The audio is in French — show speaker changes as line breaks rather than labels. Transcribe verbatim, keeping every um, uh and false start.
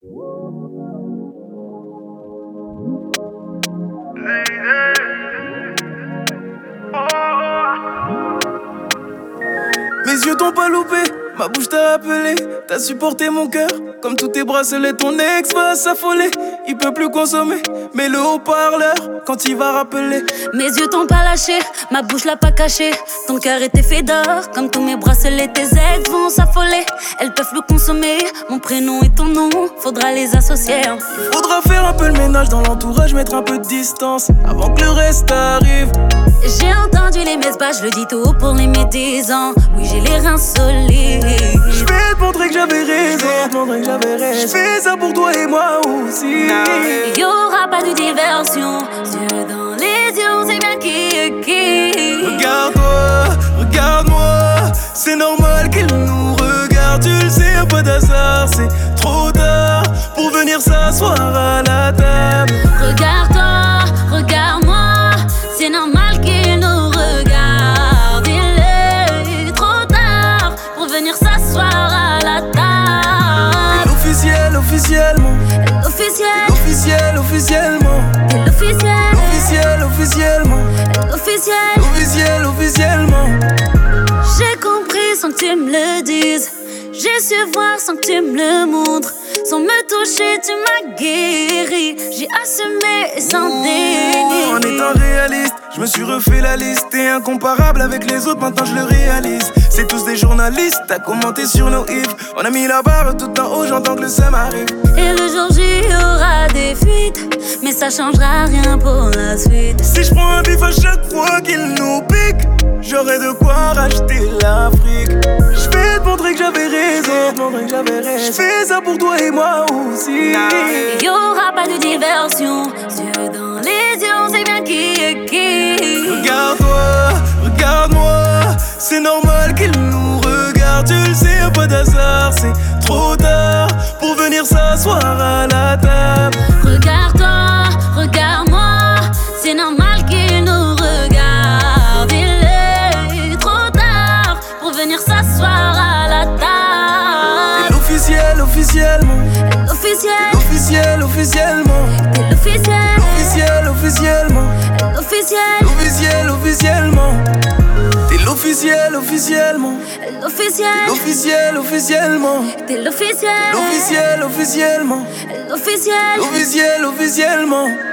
Mes yeux t'ont pas loupé, ma bouche t'a appelé. T'as supporté mon cœur, comme tous tes bracelets. Ton ex va s'affoler, il peut plus consommer. Mets le haut-parleur quand il va rappeler.
Mes yeux t'ont pas lâché, ma bouche l'a pas caché. Ton cœur était fait d'or, comme tous mes bracelets. Tes ex vont s'affoler, elles peuvent le consommer. Mon prénom et ton nom, faudra les associer.
Faudra faire un peu le ménage dans l'entourage, mettre un peu de distance avant que le reste arrive.
J'ai entendu les messes basses, je le dis tout haut pour les médisants. Oui, j'ai les reins solides.
Je vais te montrer que j'avais raison, te montrer que j'avais raison. Je fais ça pour toi et moi aussi.
Y'aura pas de diversion, yeux dans les yeux, on sait bien qui est qui.
Regarde-toi, regarde-moi, c'est normal qu'il nous regarde. Tu le sais, un peu d'hasard, c'est trop tard pour venir s'asseoir à la table.
Regarde-toi, regarde-moi, c'est normal qu'il nous regarde. Il est trop tard pour venir s'asseoir à la table.
Et l'officiel, officiellement.
L'officiel,
L'officiel, officiellement.
et l'officiel,
L'officiel, officiellement.
l'officiel.
L'officiel, officiellement.
J'ai compris sans que tu me le dises. J'ai su voir sans que tu me le montres. Sans me toucher, tu m'as guéri. J'ai assumé sans déni.
En étant réaliste, je me suis refait la liste. T'es incomparable avec les autres, maintenant je le réalise. C'est tous des journalistes, t'as commenté sur nos hits. On a mis la barre tout en haut, j'entends que le seum arrive.
Et le jour J, y aura des fuites, mais ça changera rien pour la suite.
Si je prends un bif à chaque fois qu'il nous pique, j'aurai de quoi racheter l'Afrique. Je vais te montrer que j'avais raison, te montrer que j'avais raison. Je fais ça pour toi et moi aussi.
Y'aura pas de diversion, yeux dans les yeux, on sait bien qui est qui.
Regarde-toi, regarde-moi, c'est normal qu'il nous regarde. Tu le sais, un peu d'hasard, c'est trop tard pour venir s'asseoir à la table.
Regarde-toi, regarde-moi, c'est normal qu'il nous regarde. Il est trop tard pour venir s'asseoir à la table.
Et l'officiel, officiellement.
L'officiel,
L'officiel, officiellement.
et l'officiel,
L'officiel, officiellement.
l'officiel,
L'officiel, officiellement. T'es l'officiel, officiellement.
l'officiel,
L'officiel, officiellement.
t'es l'officiel,
L'officiel, officiellement.
l'officiel.
L'officiel, officiellement.